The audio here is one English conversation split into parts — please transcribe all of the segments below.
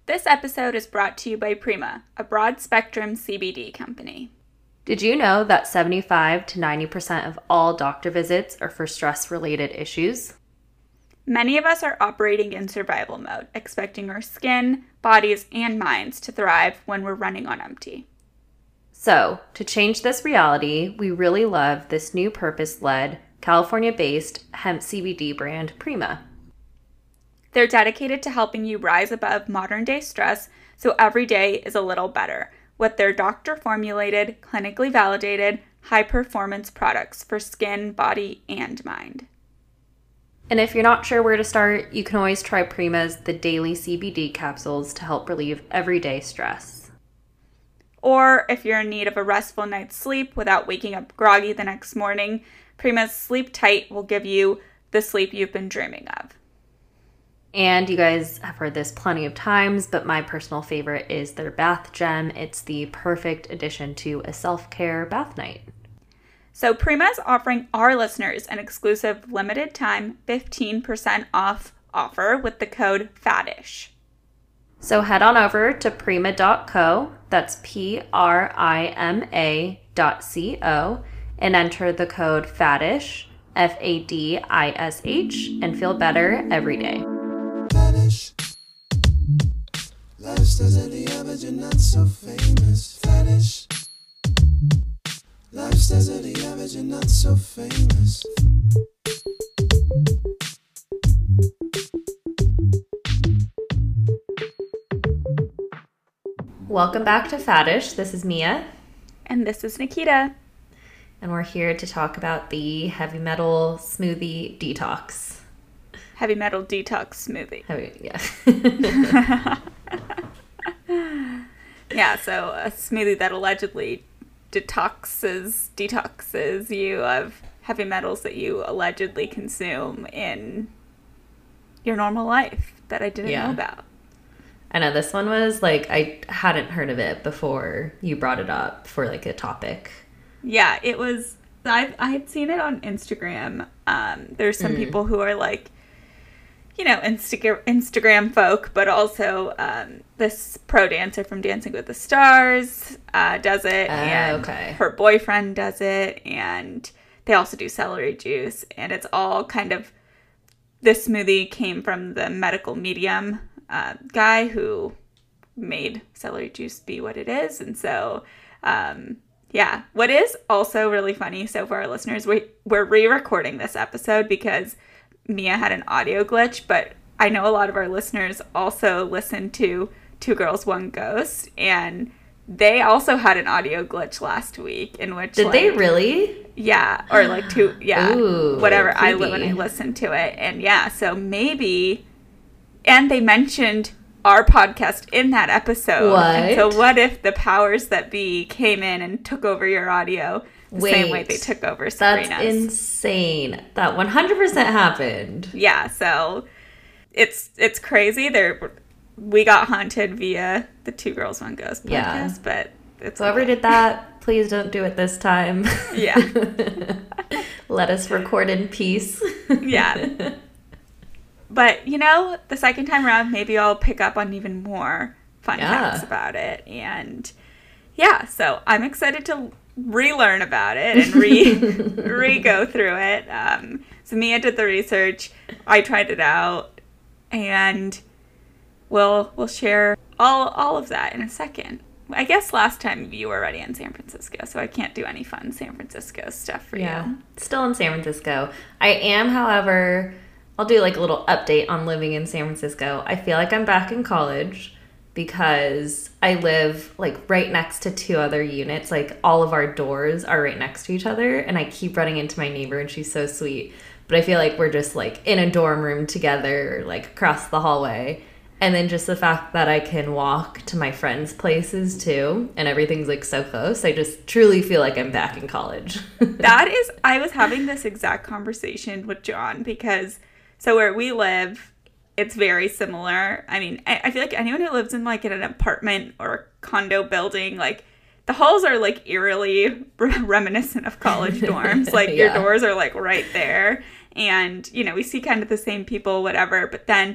This episode is brought to you by Prima, a broad-spectrum CBD company. Did you know that 75 to 90% of all doctor visits are for stress-related issues? Many of us are operating in survival mode, expecting our skin, bodies, and minds to thrive when we're running on empty. So, to change this reality, we really love this new purpose-led, California-based hemp CBD brand, Prima. They're dedicated to helping you rise above modern-day stress so every day is a little better with their doctor-formulated, clinically validated, high-performance products for skin, body, and mind. And if you're not sure where to start, you can always try Prima's The Daily CBD capsules to help relieve everyday stress. Or if you're in need of a restful night's sleep without waking up groggy the next morning, Prima's Sleep Tight will give you the sleep you've been dreaming of. And you guys have heard this plenty of times, but my personal favorite is their bath gem. It's the perfect addition to a self-care bath night. So Prima is offering our listeners an exclusive limited time 15% off offer with the code FADDISH. So head on over to prima.co, that's PRIMA.co, and enter the code FADDISH, FADISH, and feel better every day. Faddish. Lifestyles of the average, you're not so famous. Faddish. Lifestyles of the average, you're not so famous. Welcome back to Faddish. This is Mia. And this is Nikita. And we're here to talk about the heavy metal smoothie detox. Heavy metal detox smoothie. Yeah. Yeah, so a smoothie that allegedly detoxes you of heavy metals that you allegedly consume in your normal life that I didn't know about. I know this one was like, I hadn't heard of it before you brought it up for like a topic. Yeah, it was, I had seen it on Instagram. There's some people who are like, you know, Instagram folk, but also this pro dancer from Dancing with the Stars does it, and her boyfriend does it, and they also do celery juice, and it's all kind of, this smoothie came from the medical medium guy who made celery juice be what it is, and so, yeah. What is also really funny, so for our listeners, we're re-recording this episode because Mia had an audio glitch, but I know a lot of our listeners also listen to Two Girls, One Ghost, and they also had an audio glitch last week in which Did they really? Yeah, or like two, yeah, Ooh, whatever. creepy. When I listened to it, and yeah, so maybe, and they mentioned our podcast in that episode. What? And so what if the powers that be came in and took over your audio? Same way they took over Sabrina's. That's insane. That 100% happened. Yeah, so it's crazy. We got haunted via the Two Girls, One Ghost podcast, but it's whoever did that, please don't do it this time. Yeah. Let us record in peace. Yeah. But, you know, the second time around, maybe I'll pick up on even more fun facts about it. And yeah, so I'm excited to relearn about it and re-go through it. So Mia did the research, I tried it out, and we'll share all of that in a second. I guess last time you were already in San Francisco, so I can't do any fun San Francisco stuff for you. Still in San Francisco. I am, however, I'll do like a little update on living in San Francisco. I feel like I'm back in college because I live like right next to two other units. Like all of our doors are right next to each other, and I keep running into my neighbor, and she's so sweet. But I feel like we're just like in a dorm room together, like across the hallway. And then just the fact that I can walk to my friends' places too, and everything's like so close, I just truly feel like I'm back in college. I was having this exact conversation with John because, so where we live, it's very similar. I mean, I feel like anyone who lives in like in an apartment or a condo building, like the halls are like eerily reminiscent of college dorms. Like your doors are like right there. And, you know, we see kind of the same people, whatever. But then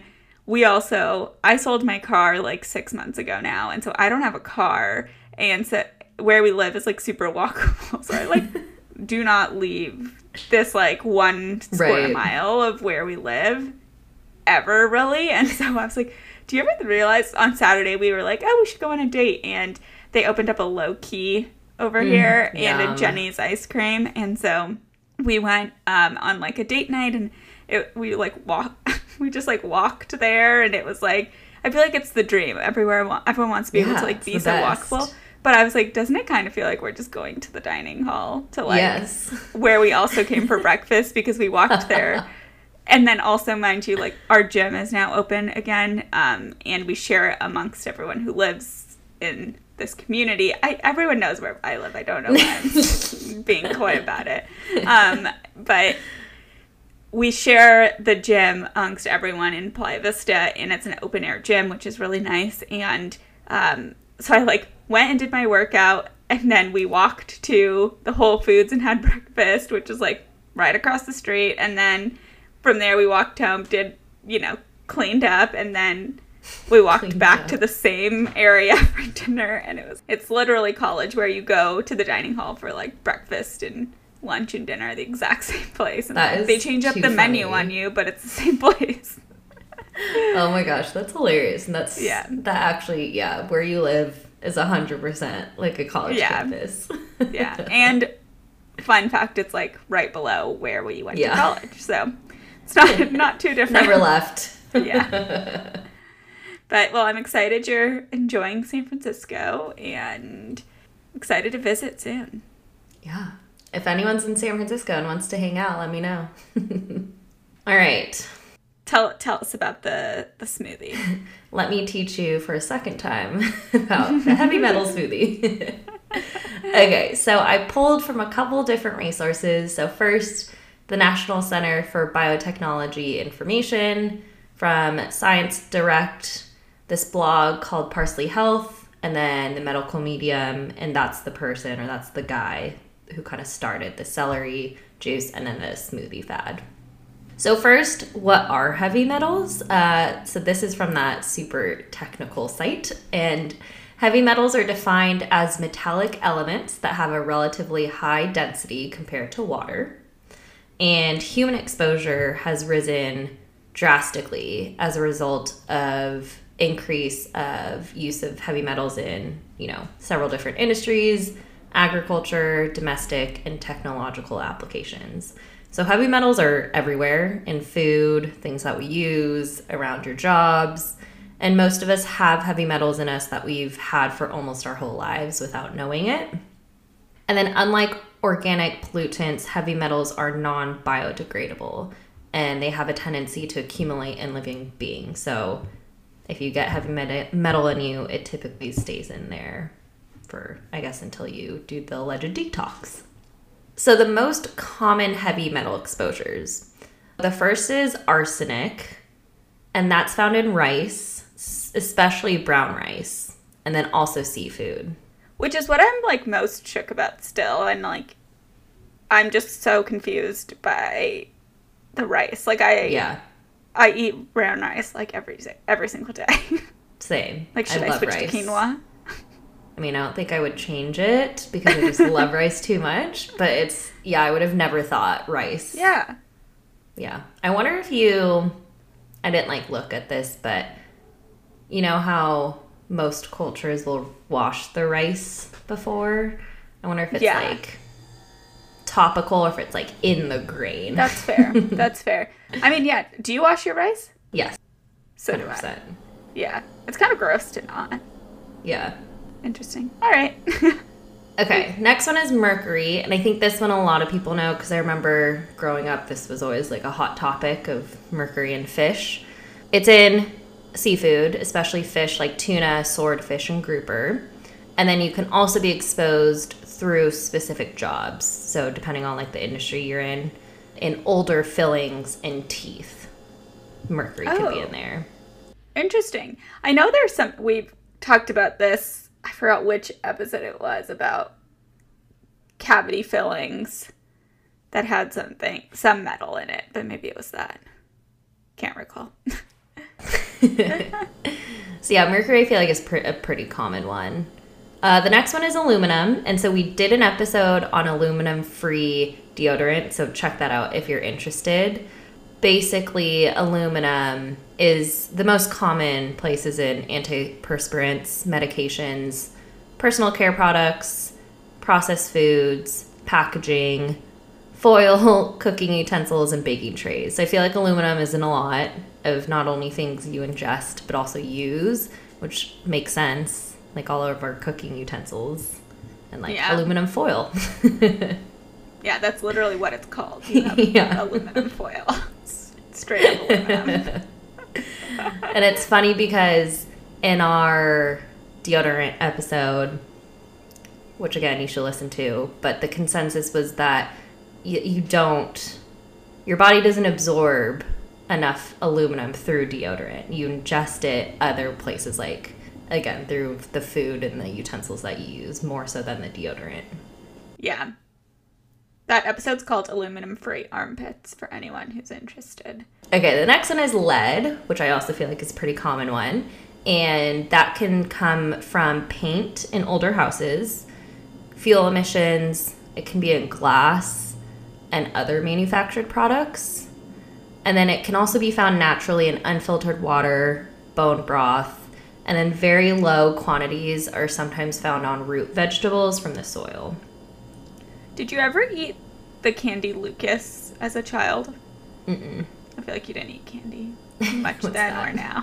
I sold my car like 6 months ago now, and so I don't have a car, and so where we live is like super walkable, so I like do not leave this like 1 square mile of where we live ever, really. And so I was like, do you ever realize on Saturday we were like, oh, we should go on a date, and they opened up a Low Key over here and a Jenny's ice cream, and so we went on like a date night, and we just like walked there, and it was like, I feel like it's the dream. Everyone wants to be able to like be so walkable. But I was like, doesn't it kind of feel like we're just going to the dining hall to like where we also came for breakfast, because we walked there. And then also, mind you, like our gym is now open again, and we share it amongst everyone who lives in this community. Everyone knows where I live. I don't know why I'm being coy about it. But we share the gym amongst everyone in Playa Vista, and it's an open air gym, which is really nice. And so I like went and did my workout, and then we walked to the Whole Foods and had breakfast, which is like right across the street. And then from there we walked home, cleaned up, and then we walked back to the same area for dinner. And it's literally college, where you go to the dining hall for like breakfast and lunch and dinner, the exact same place. And they change up the menu on you, but it's the same place. Oh my gosh, that's hilarious. And that actually, where you live is 100% like a college campus. Yeah. And fun fact, it's like right below where we went to college. So it's not too different. Never left. Yeah. But, well, I'm excited you're enjoying San Francisco, and excited to visit soon. Yeah. If anyone's in San Francisco and wants to hang out, let me know. All right. Tell us about the smoothie. Let me teach you for a second time about the heavy metal smoothie. Okay, so I pulled from a couple different resources. So first, the National Center for Biotechnology Information, from Science Direct, this blog called Parsley Health, and then the Medical Medium, and that's the person, or that's the guy who kind of started the celery juice and then the smoothie fad. So first, what are heavy metals? So this is from that super technical site, and heavy metals are defined as metallic elements that have a relatively high density compared to water, and human exposure has risen drastically as a result of increase of use of heavy metals in, several different industries, agriculture, domestic, and technological applications. So heavy metals are everywhere in food, things that we use, around your jobs, and most of us have heavy metals in us that we've had for almost our whole lives without knowing it. And then unlike organic pollutants, heavy metals are non-biodegradable, and they have a tendency to accumulate in living beings. So if you get heavy metal in you, it typically stays in there for, I guess, until you do the alleged detox. So the most common heavy metal exposures. The first is arsenic, and that's found in rice, especially brown rice, and then also seafood. Which is what I'm like most shook about still, and like I'm just so confused by the rice. Like I eat brown rice like every single day. Same. Like, should I switch to quinoa? I mean, I don't think I would change it because I just love rice too much. But I would have never thought rice. Yeah. Yeah. I wonder if I didn't look at this, but you know how most cultures will wash the rice before? I wonder if it's topical or if it's in the grain. That's fair. That's fair. I mean, yeah. Do you wash your rice? Yes. So 100%. Do I. Yeah. It's kind of gross to not. Yeah. Interesting. All right. Okay. Next one is mercury. And I think this one a lot of people know because I remember growing up, this was always a hot topic of mercury in fish. It's in seafood, especially fish like tuna, swordfish, and grouper. And then you can also be exposed through specific jobs. So depending on the industry you're in older fillings and teeth, mercury could be in there. Interesting. I know we've talked about this, I forgot which episode it was, about cavity fillings that had some metal in it, but maybe it was that. Can't recall. So yeah, mercury I feel like is a pretty common one. The next one is aluminum. And so we did an episode on aluminum-free deodorant. So check that out if you're interested. Basically, aluminum is the most common places in antiperspirants, medications, personal care products, processed foods, packaging, foil, cooking utensils, and baking trays. So I feel like aluminum is in a lot of not only things you ingest, but also use, which makes sense. Like all of our cooking utensils and like aluminum foil. Yeah, that's literally what it's called. You have aluminum foil. Straight up aluminum. And it's funny because in our deodorant episode, which again you should listen to, but the consensus was that your body doesn't absorb enough aluminum through deodorant. You ingest it other places, like again through the food and the utensils that you use more so than the deodorant. Yeah. That episode's called Aluminum Free Armpits for anyone who's interested. Okay, the next one is lead, which I also feel like is a pretty common one. And that can come from paint in older houses, fuel emissions, it can be in glass and other manufactured products. And then it can also be found naturally in unfiltered water, bone broth, and then very low quantities are sometimes found on root vegetables from the soil. Did you ever eat the candy Lucas as a child? Mm-mm. I feel like you didn't eat candy much then or now.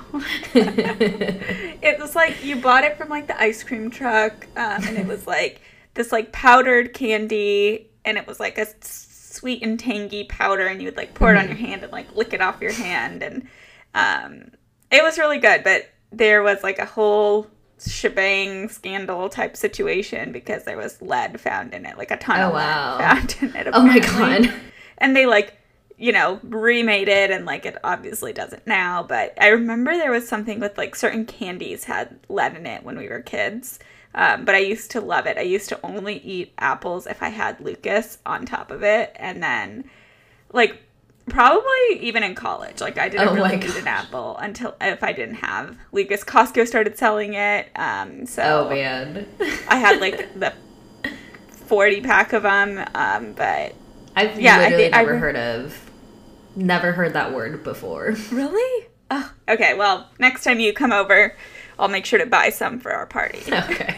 It was like you bought it from like the ice cream truck, and it was like this like powdered candy, and it was like a sweet and tangy powder, and you would like pour it on your hand and like lick it off your hand, and it was really good. But there was like a whole shebang scandal type situation because there was lead found in it, like a ton of lead found in it. Apparently. Oh my god! And they like, remade it, and like it obviously doesn't now. But I remember there was something with like certain candies had lead in it when we were kids. But I used to love it. I used to only eat apples if I had Lucas on top of it, and then like probably even in college, like I didn't really eat an apple until if I didn't have Lucas. Costco started selling it. So oh man, I had like the 40-pack of them. But I've literally never heard that word before. Really? Oh, okay. Well, next time you come over, I'll make sure to buy some for our party. Okay.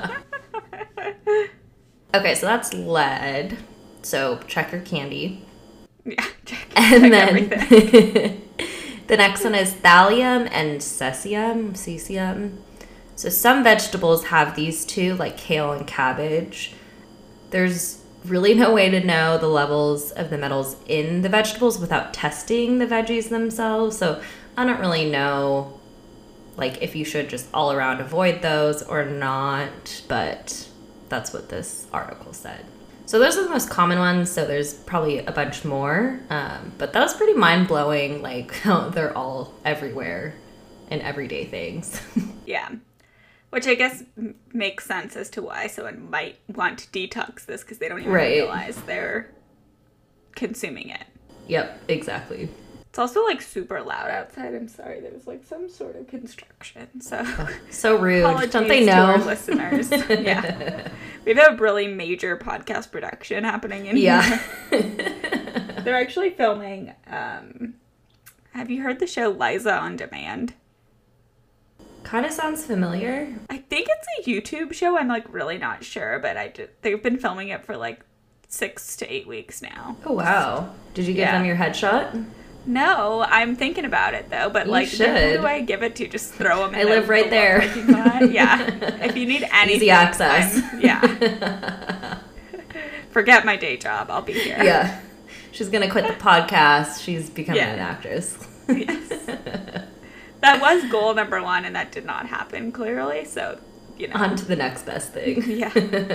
Okay, so that's lead. So check your candy. Yeah, check then everything. The next one is thallium and cesium. So some vegetables have these two, like kale and cabbage. There's really no way to know the levels of the metals in the vegetables without testing the veggies themselves. So I don't really know, like, if you should just all around avoid those or not, but that's what this article said. So those are the most common ones, so there's probably a bunch more, but that was pretty mind-blowing, like, how they're all everywhere in everyday things. Yeah, which I guess makes sense as to why someone might want to detox this, because they don't even realize they're consuming it. Yep, exactly. It's also, like, super loud outside. I'm sorry, there was, like, some sort of construction, so... So rude. Apologies don't they know? To our listeners. Yeah. We have a really major podcast production happening in here. They're actually filming, have you heard the show Liza on Demand? Kind of sounds familiar. I think it's a YouTube show. I'm, like, really not sure, but they've been filming it for, like, 6 to 8 weeks now. Oh, wow. Did you give them your headshot? No, I'm thinking about it though, but like, who do I give it to? Just throw them in I live right there. Yeah. If you need anything. Easy access. Yeah. Forget my day job. I'll be here. Yeah. She's going to quit the podcast. She's becoming an actress. Yes. That was goal number 1, and that did not happen, clearly. So, On to the next best thing. Yeah.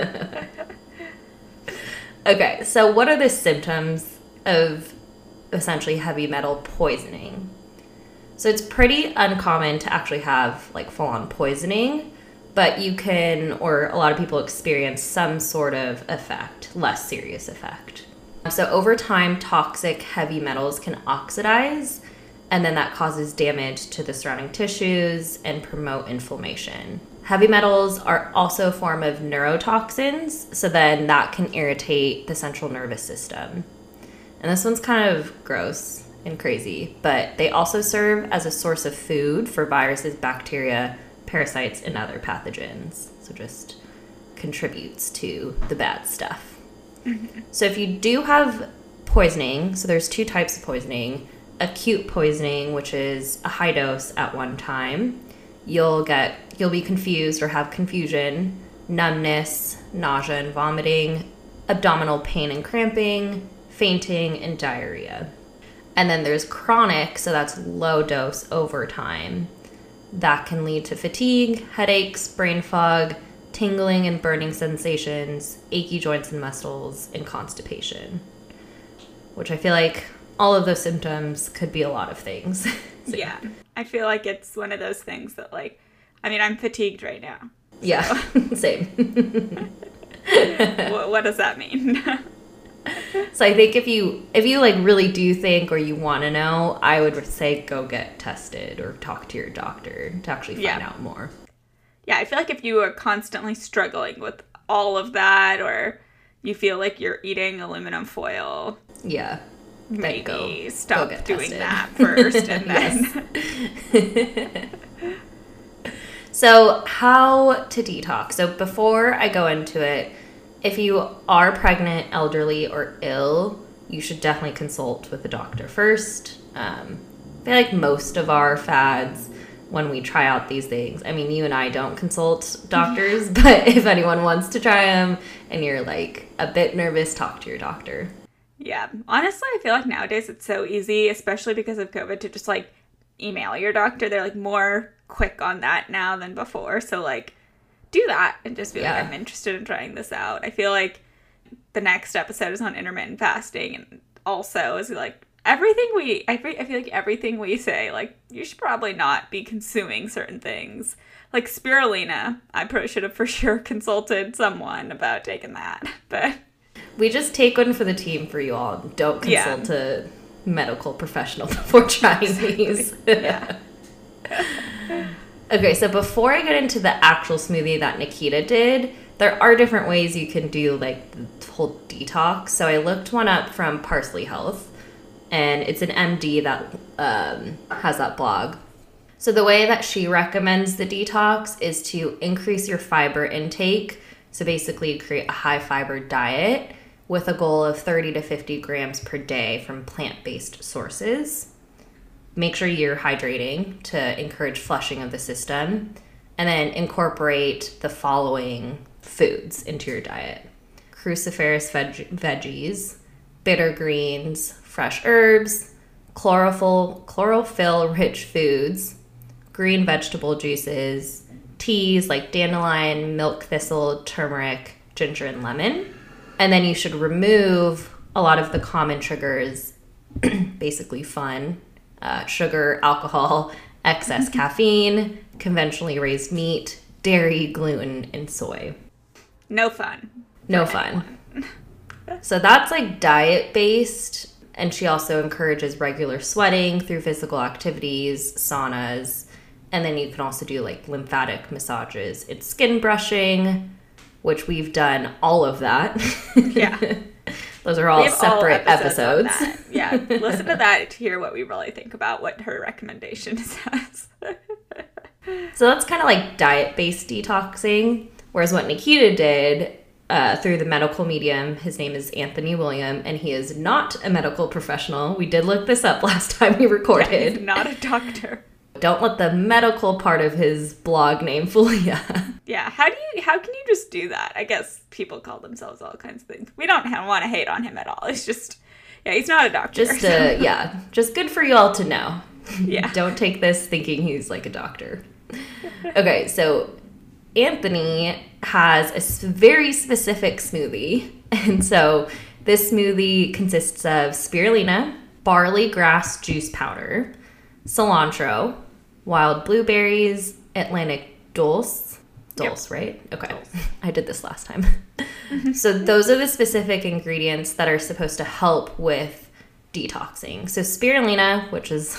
Okay, so what are the symptoms of essentially heavy metal poisoning? So it's pretty uncommon to actually have like full-on poisoning, but you can, or a lot of people experience some sort of effect, less serious effect. So over time, toxic heavy metals can oxidize, and then that causes damage to the surrounding tissues and promote inflammation. Heavy metals are also a form of neurotoxins, so then that can irritate the central nervous system. And this one's kind of gross and crazy, but they also serve as a source of food for viruses, bacteria, parasites, and other pathogens. So just contributes to the bad stuff. Mm-hmm. So if you do have poisoning, so there's 2 types of poisoning. Acute poisoning, which is a high dose at one time. You'll be confused or have confusion, numbness, nausea and vomiting, abdominal pain and cramping, fainting, and diarrhea. And then there's chronic, so that's low dose over time. That can lead to fatigue, headaches, brain fog, tingling and burning sensations, achy joints and muscles, and constipation. Which I feel like all of those symptoms could be a lot of things. So, yeah. I feel like it's one of those things that, like, I mean, I'm fatigued right now. So. Yeah, same. What does that mean? So I think if you like really do think or you want to know, I would say go get tested or talk to your doctor to actually find out more. Yeah, I feel like if you are constantly struggling with all of that, or you feel like you're eating aluminum foil, maybe stop doing that first and then. So how to detox? So before I go into it, if you are pregnant, elderly, or ill, you should definitely consult with a doctor first. I feel like most of our fads, when we try out these things, I mean, you and I don't consult doctors, but if anyone wants to try them and you're like a bit nervous, talk to your doctor. Yeah. Honestly, I feel like nowadays it's so easy, especially because of COVID, to just like email your doctor. They're like more quick on that now than before. So like, do that and just be like, I'm interested in trying this out. I feel like the next episode is on intermittent fasting, and also is like I feel like everything we say, like, you should probably not be consuming certain things. Like spirulina, I probably should have for sure consulted someone about taking that. But we just take one for the team for you all. Don't consult a medical professional before trying these. Yeah. Okay, so before I get into the actual smoothie that Nikita did, there are different ways you can do like the whole detox. So I looked one up from Parsley Health, and it's an MD that has that blog. So the way that she recommends the detox is to increase your fiber intake. So basically create a high fiber diet with a goal of 30 to 50 grams per day from plant-based sources. Make sure you're hydrating to encourage flushing of the system, and then incorporate the following foods into your diet: cruciferous veggies, bitter greens, fresh herbs, chlorophyll-rich foods, green vegetable juices, teas like dandelion, milk thistle, turmeric, ginger, and lemon. And then you should remove a lot of the common triggers, basically fun. Sugar, alcohol, excess caffeine, conventionally raised meat, dairy, gluten, and soy. No fun. No fun. So that's like diet-based, and she also encourages regular sweating through physical activities, saunas, and then you can also do like lymphatic massages. It's skin brushing, which we've done all of that. Yeah. Those are all separate episodes. Yeah, listen to that to hear what we really think about what her recommendation says. So that's kind of like diet-based detoxing, whereas what Nikita did through the medical medium, his name is Anthony William, and he is not a medical professional. We did look this up last time we recorded. Yeah, he's not a doctor. Don't let the medical part of his blog name fool you. Yeah, how can you just do that? I guess people call themselves all kinds of things. We don't want to hate on him at all. It's just, he's not a doctor. Just good for you all to know. Yeah. Don't take this thinking he's like a doctor. Okay, so Anthony has a very specific smoothie. And so this smoothie consists of spirulina, barley grass juice powder, cilantro, wild blueberries, Atlantic dulse, right? Okay. Dulse. I did this last time. So those are the specific ingredients that are supposed to help with detoxing. So spirulina, which is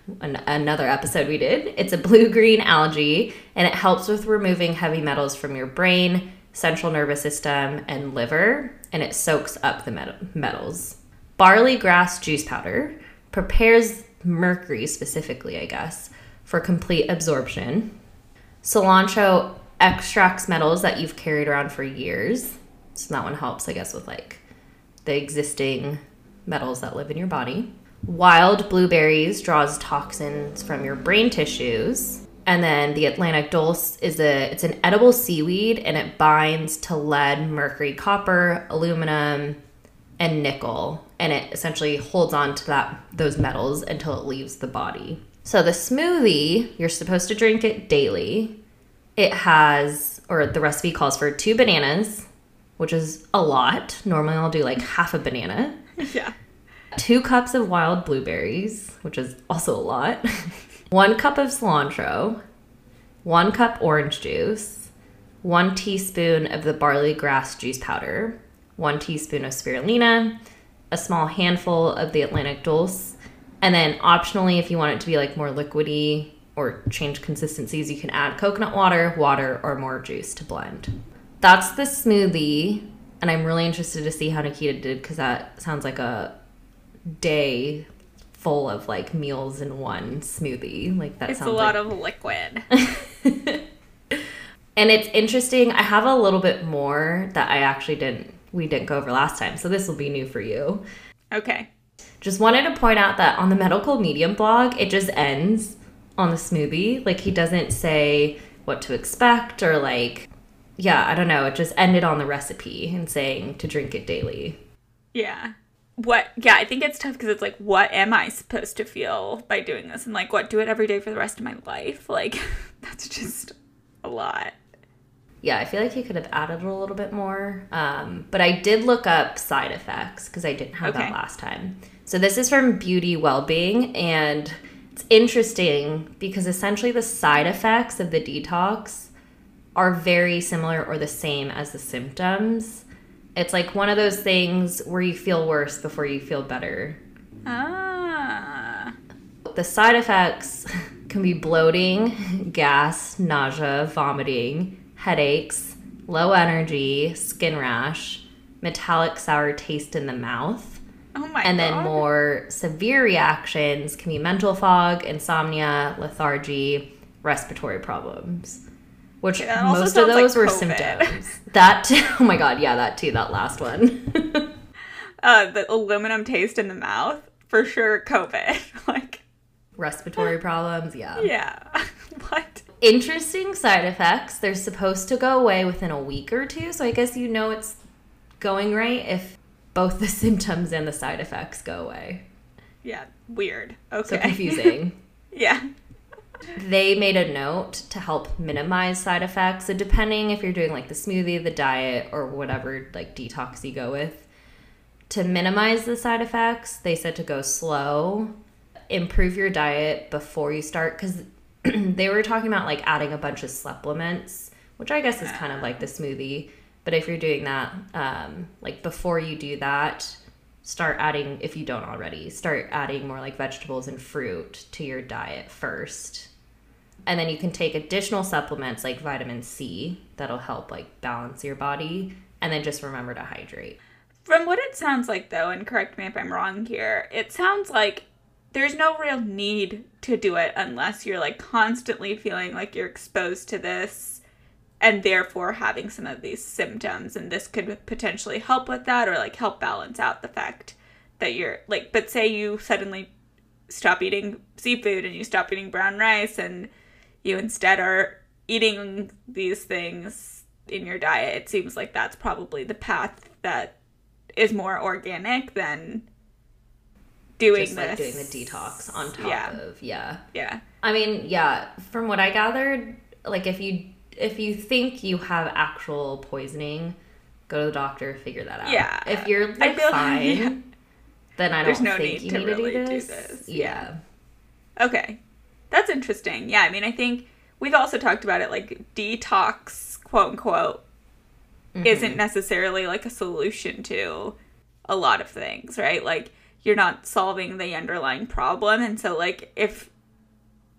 another episode we did. It's a blue-green algae, and it helps with removing heavy metals from your brain, central nervous system, and liver, and it soaks up the metals. Barley grass juice powder prepares mercury specifically, I guess, for complete absorption. Cilantro extracts metals that you've carried around for years. So that one helps, I guess, with like the existing metals that live in your body. Wild blueberries draws toxins from your brain tissues. And then the Atlantic dulse it's an edible seaweed, and it binds to lead, mercury, copper, aluminum, and nickel. And it essentially holds on to those metals until it leaves the body. So the smoothie, you're supposed to drink it daily. It has, or the recipe calls for 2 bananas, which is a lot. Normally I'll do like half a banana. Yeah. 2 cups of wild blueberries, which is also a lot. 1 cup of cilantro, 1 cup orange juice, 1 teaspoon of the barley grass juice powder, 1 teaspoon of spirulina, a small handful of the Atlantic dulse, and then optionally, if you want it to be like more liquidy or change consistencies, you can add coconut water, or more juice to blend. That's the smoothie, and I'm really interested to see how Nikita did, because that sounds like a day full of like meals in one smoothie. Like that it's sounds a lot like... of liquid. And it's interesting. I have a little bit more that we didn't go over last time, so this will be new for you. Okay. Just wanted to point out that on the Medical Medium blog, it just ends on the smoothie. Like, he doesn't say what to expect, or like, yeah, I don't know. It just ended on the recipe and saying to drink it daily. Yeah. I think it's tough because it's like, what am I supposed to feel by doing this? And like, what, do it every day for the rest of my life? Like, that's just a lot. Yeah, I feel like he could have added a little bit more. But I did look up side effects because I didn't have that last time. So this is from Beauty Wellbeing, and it's interesting because essentially the side effects of the detox are very similar or the same as the symptoms. It's like one of those things where you feel worse before you feel better. Ah. The side effects can be bloating, gas, nausea, vomiting, headaches, low energy, skin rash, metallic sour taste in the mouth. Oh my God. And then more severe reactions can be mental fog, insomnia, lethargy, respiratory problems. Which most of those were symptoms. That too. Oh my God, yeah, that too, that last one. The aluminum taste in the mouth, for sure, COVID. Like, respiratory problems, yeah. Yeah. What? Interesting side effects. They're supposed to go away within a week or 2, so I guess you know it's going right if both the symptoms and the side effects go away. Yeah, weird. Okay. So confusing. Yeah. They made a note to help minimize side effects. So depending if you're doing like the smoothie, the diet, or whatever like detox you go with, to minimize the side effects, they said to go slow, improve your diet before you start, because they were talking about like adding a bunch of supplements, which I guess is kind of like the smoothie. But if you're doing that, like before you do that, start adding, if you don't already, start adding more like vegetables and fruit to your diet first. And then you can take additional supplements like vitamin C that'll help like balance your body. And then just remember to hydrate. From what it sounds like, though, and correct me if I'm wrong here, it sounds like there's no real need to do it unless you're like constantly feeling like you're exposed to this and therefore having some of these symptoms. And this could potentially help with that, or like help balance out the fact that you're like, but say you suddenly stop eating seafood and you stop eating brown rice and you instead are eating these things in your diet. It seems like that's probably the path that is more organic than doing just this. Like doing the detox on top of, yeah. I mean, yeah, from what I gathered, like if you think you have actual poisoning, go to the doctor, figure that out. Yeah. If you're like fine, then I don't think you need to do this. Yeah. Okay. That's interesting. Yeah, I mean, I think we've also talked about it, like detox, quote unquote, isn't necessarily like a solution to a lot of things, right? Like you're not solving the underlying problem. And so like if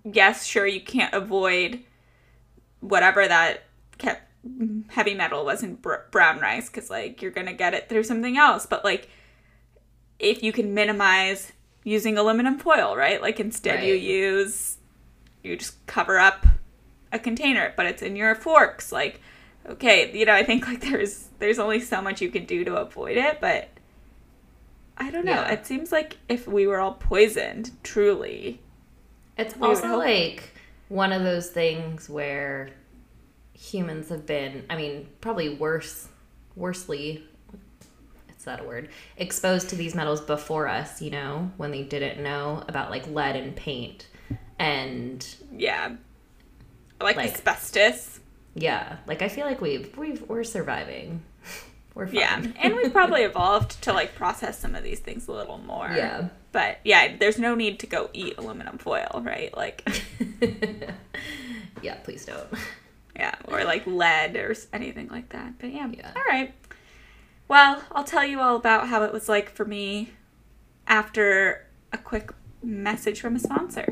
yes, sure, you can't avoid whatever that heavy metal was in brown rice because, like, you're going to get it through something else. But, like, if you can minimize using aluminum foil, right? Like, instead you just cover up a container, but it's in your forks. Like, okay, you know, I think, like, there's only so much you can do to avoid it, but I don't know. Yeah. It seems like if we were all poisoned, truly. It's also, like, one of those things where humans have been, I mean, probably worsely, is that a word, exposed to these metals before us, you know, when they didn't know about, like, lead and paint. And yeah, like asbestos. Yeah, like, I feel like we're surviving. We're fine. Yeah, and we've probably evolved to, like, process some of these things a little more. Yeah. But, yeah, there's no need to go eat aluminum foil, right? Like... Yeah, please don't. Yeah, or, like, lead or anything like that. But, yeah. All right. Well, I'll tell you all about how it was like for me after a quick message from a sponsor.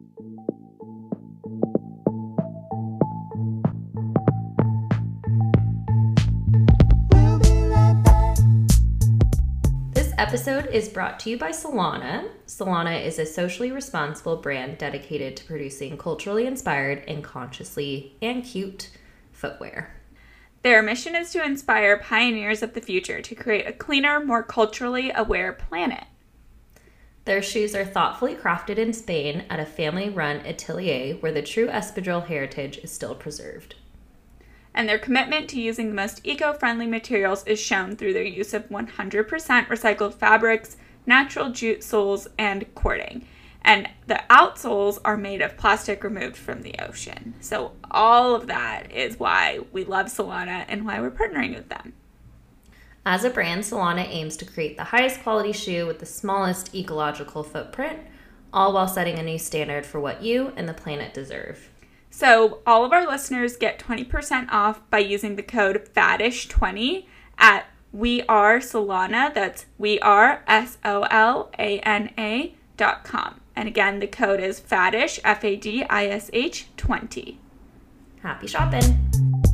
Episode is brought to you by Solana. Solana is a socially responsible brand dedicated to producing culturally inspired and consciously and cute footwear. Their mission is to inspire pioneers of the future to create a cleaner, more culturally aware planet. Their shoes are thoughtfully crafted in Spain at a family-run atelier where the true espadrille heritage is still preserved. And their commitment to using the most eco-friendly materials is shown through their use of 100% recycled fabrics, natural jute soles, and cording. And the outsoles are made of plastic removed from the ocean. So all of that is why we love Solana and why we're partnering with them. As a brand, Solana aims to create the highest quality shoe with the smallest ecological footprint, all while setting a new standard for what you and the planet deserve. So all of our listeners get 20% off by using the code FADISH20 at WeAreSolana. That's WeAreSolana.com. And again, the code is FADISH, FADISH 20. Happy shopping.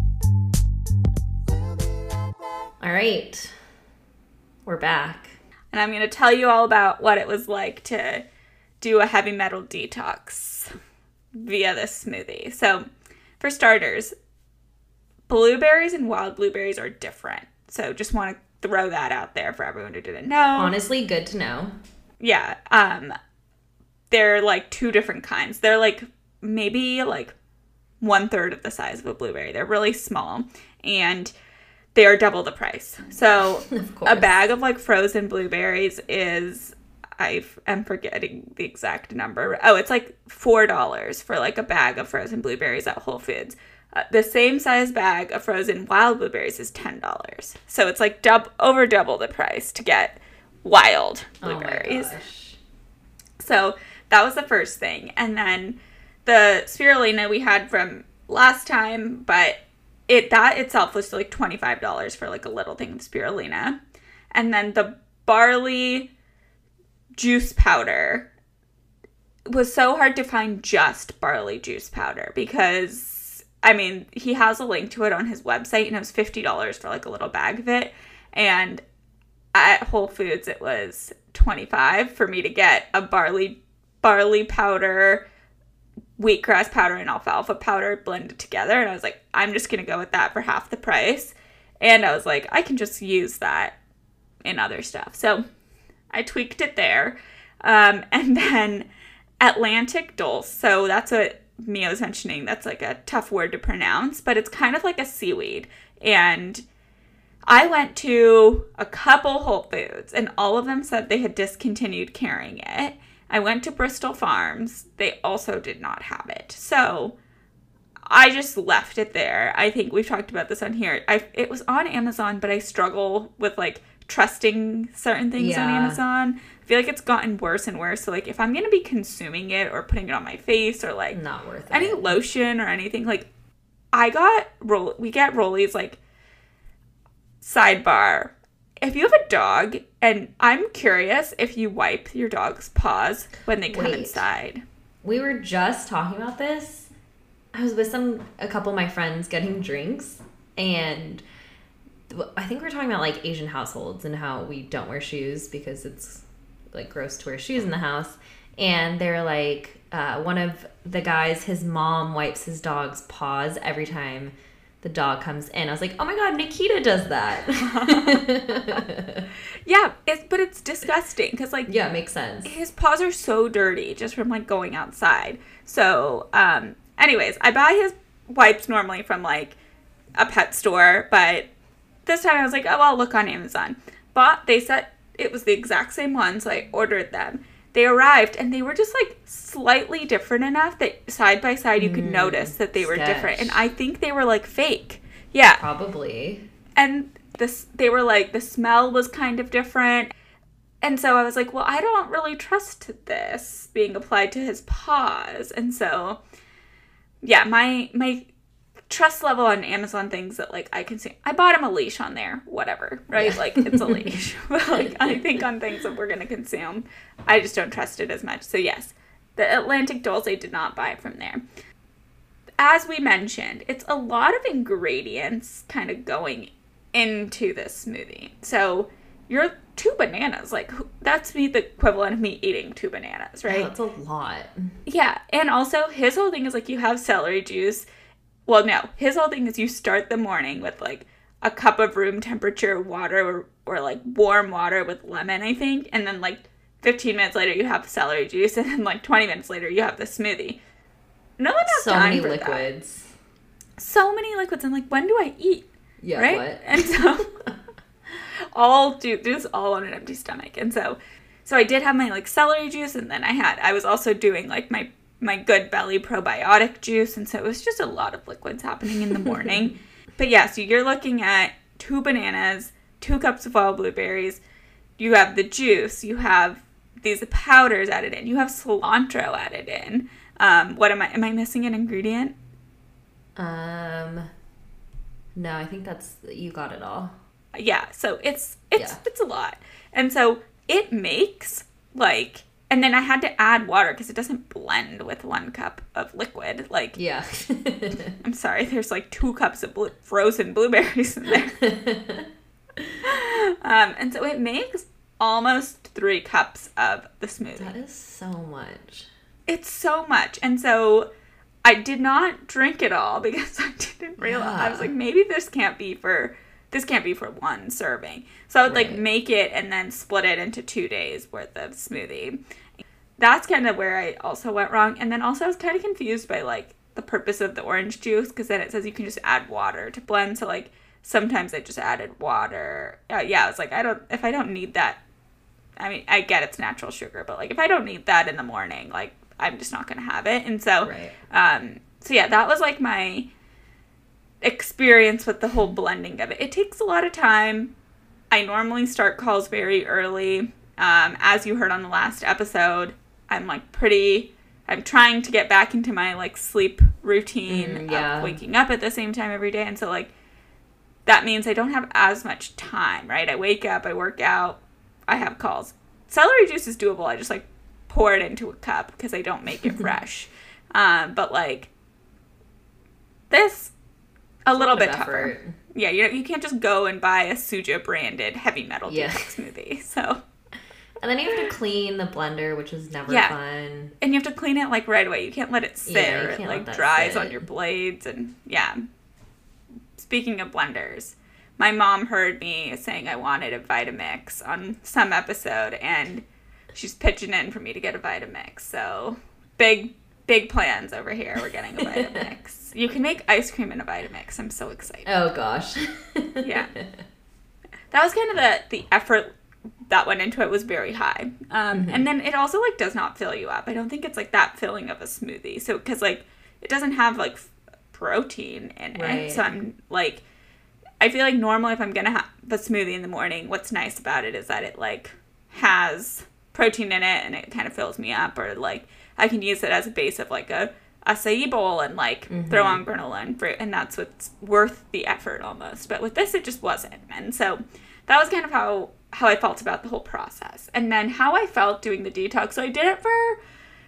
All right. We're back. And I'm going to tell you all about what it was like to do a heavy metal detox via this smoothie. So, for starters, blueberries and wild blueberries are different. So, just want to throw that out there for everyone who didn't know. Honestly, good to know. Yeah. They're like two different kinds. They're like maybe like 1/3 of the size of a blueberry. They're really small and they are double the price. So, a bag of like frozen blueberries is, I am forgetting the exact number. Oh, it's like $4 for like a bag of frozen blueberries at Whole Foods. The same size bag of frozen wild blueberries is $10. So it's like over double the price to get wild blueberries. Oh my gosh. So that was the first thing. And then the spirulina we had from last time, but that itself was like $25 for like a little thing of spirulina. And then the barley juice powder was so hard to find just barley juice powder because, I mean, he has a link to it on his website and it was $50 for like a little bag of it. And at Whole Foods, it was $25 for me to get a barley powder, wheatgrass powder, and alfalfa powder blended together. And I was like, I'm just going to go with that for half the price. And I was like, I can just use that in other stuff. So I tweaked it there. And then Atlantic Dulse. So that's what Mia was mentioning. That's like a tough word to pronounce, but it's kind of like a seaweed. And I went to a couple Whole Foods and all of them said they had discontinued carrying it. I went to Bristol Farms. They also did not have it. So I just left it there. I think we've talked about this on here. It was on Amazon, but I struggle with like trusting certain things on Amazon. I feel like it's gotten worse and worse. So like if I'm going to be consuming it or putting it on my face or like not worth it. Any lotion or anything, like we get Rollies, like, sidebar. If you have a dog, and I'm curious if you wipe your dog's paws when they come inside. we were just talking about this. I was with a couple of my friends getting drinks, and I think we're talking about like Asian households and how we don't wear shoes because it's like gross to wear shoes in the house. And they're like, one of the guys, his mom wipes his dog's paws every time the dog comes in. I was like, oh my God, Nikita does that. Yeah, but it's disgusting because, like, yeah, it makes sense. His paws are so dirty just from, like, going outside. So, anyways, I buy his wipes normally from, like, a pet store, but this time I was like, oh, I'll look on Amazon. They said it was the exact same one, so I ordered them. They arrived, and they were just, like, slightly different enough that side by side you could notice that they were different. And I think they were, like, fake. Yeah. Probably. And they were, like, the smell was kind of different. And so I was like, well, I don't really trust this being applied to his paws. And so, yeah, my trust level on Amazon things that, like, I can see. I bought him a leash on there, whatever, right? Yeah. Like, it's a leash. But, like, I think on things that we're going to consume, I just don't trust it as much. So, yes, the Atlantic Dulce did not buy it from there. As we mentioned, it's a lot of ingredients kind of going into this smoothie. So, you're 2 bananas. Like, that's the equivalent of me eating 2 bananas, right? That's a lot. Yeah, and also, his whole thing is, like, you have celery juice. Well, no. His whole thing is you start the morning with, like, a cup of room temperature water or like, warm water with lemon, I think. And then, like, 15 minutes later, you have celery juice. And then, like, 20 minutes later, you have the smoothie. No one has time for liquids. That. So many liquids. And, like, when do I eat? Yeah, right? What? And so, all do this all on an empty stomach. And so I did have my, like, celery juice. And then I was also doing, like, my Good Belly probiotic juice, and so it was just a lot of liquids happening in the morning. But yeah, so you're looking at 2 bananas, 2 cups of wild blueberries, you have the juice, you have these powders added in, you have cilantro added in. What am I missing an ingredient? No, I think you got it all. Yeah, so it's a lot. And so it makes, like, and then I had to add water because it doesn't blend with 1 cup of liquid. Like, yeah. I'm sorry, there's like 2 cups of frozen blueberries in there. And so it makes almost 3 cups of the smoothie. That is so much. It's so much. And so I did not drink it all because I didn't realize. Yeah. I was like, maybe this can't be for 1 serving. So I would like make it and then split it into 2 days worth of smoothie. That's kind of where I also went wrong. And then also I was kind of confused by like the purpose of the orange juice because then it says you can just add water to blend. So like sometimes I just added water. Yeah, I was like, if I don't need that. I mean, I get it's natural sugar, but like if I don't need that in the morning, like I'm just not going to have it. And so, so yeah, that was like my experience with the whole blending of it. It takes a lot of time. I normally start calls very early. As you heard on the last episode, I'm trying to get back into my like sleep routine of waking up at the same time every day. And so like, that means I don't have as much time, right? I wake up, I work out, I have calls. Celery juice is doable. I just like pour it into a cup because I don't make it fresh. But like this, a little bit tougher. Yeah, you can't just go and buy a Suja branded heavy metal detox smoothie. So, and then you have to clean the blender, which is never fun. And you have to clean it like right away. You can't let it sit or it like dries on your blades. And speaking of blenders, my mom heard me saying I wanted a Vitamix on some episode, and she's pitching in for me to get a Vitamix. So big plans over here. We're getting a Vitamix. You can make ice cream in a Vitamix. I'm so excited. Oh, gosh. Yeah. That was kind of the effort that went into it was very high. And then it also, like, does not fill you up. I don't think it's, like, that filling of a smoothie. So, because, like, it doesn't have, like, protein in it. So I'm, like, I feel like normally if I'm going to have a smoothie in the morning, what's nice about it is that it, like, has protein in it and it kind of fills me up. Or, like, I can use it as a base of, like, a acai bowl and like throw on granola and fruit, and that's what's worth the effort almost. But with this, it just wasn't. And so that was kind of how I felt about the whole process. And then how I felt doing the detox. So I did it for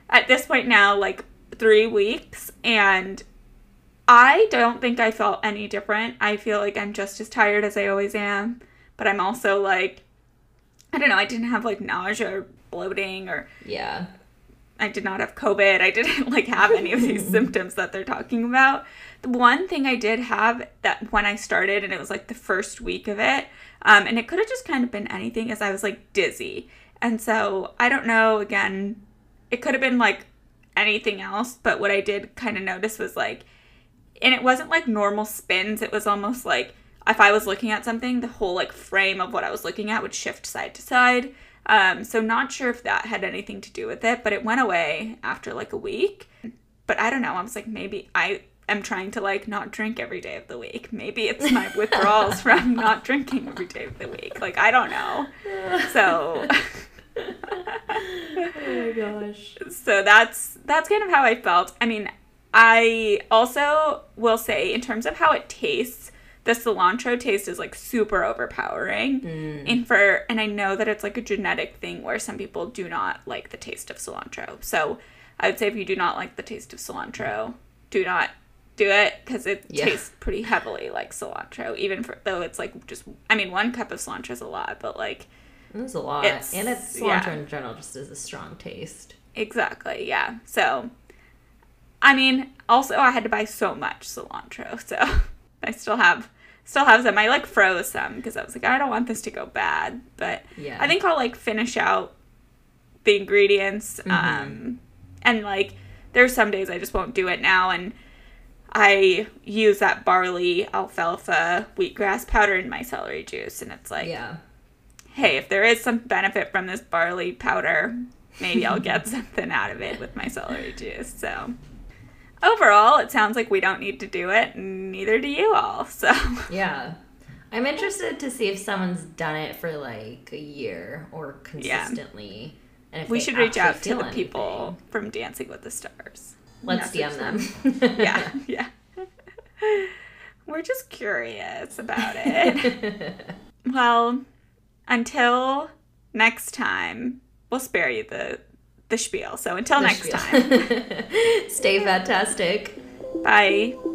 at this point now, like 3 weeks, and I don't think I felt any different. I feel like I'm just as tired as I always am, but I'm also like, I don't know, I didn't have like nausea or bloating, or Yeah. I did not have COVID. I didn't like have any of these symptoms that they're talking about. The one thing I did have that when I started, and it was like the first week of it, and it could have just kind of been anything, is I was like dizzy. And so I don't know, again, it could have been like anything else, but what I did kind of notice was like, and it wasn't like normal spins. It was almost like if I was looking at something, the whole like frame of what I was looking at would shift side to side. So not sure if that had anything to do with it, but it went away after like a week. But I don't know. I was like, maybe I am trying to like not drink every day of the week. Maybe it's my withdrawals from not drinking every day of the week. Like, I don't know. So Oh my gosh. so that's kind of how I felt. I mean, I also will say, in terms of how it tastes, the cilantro taste is like super overpowering. And I know that it's like a genetic thing where some people do not like the taste of cilantro. So I would say if you do not like the taste of cilantro, do not do it, because it tastes pretty heavily like cilantro, even though it's like just, I mean, 1 cup of cilantro is a lot, but like It's a lot. And cilantro in general just is a strong taste. Exactly, yeah. So, I mean, also I had to buy so much cilantro, so I still have some. I like froze some because I was like, I don't want this to go bad, but I think I'll like finish out the ingredients. And like there's some days I just won't do it now, and I use that barley, alfalfa, wheatgrass powder in my celery juice, and it's like, hey, if there is some benefit from this barley powder, maybe I'll get something out of it with my celery juice. So overall, it sounds like we don't need to do it, and neither do you all. So yeah, I'm interested to see if someone's done it for like a year or consistently. And if we they should reach out to the anything. people from Dancing with the Stars. Let's Message DM them. Yeah. We're just curious about it. Well, until next time, we'll spare you the spiel. So until next time. Stay fantastic. Bye.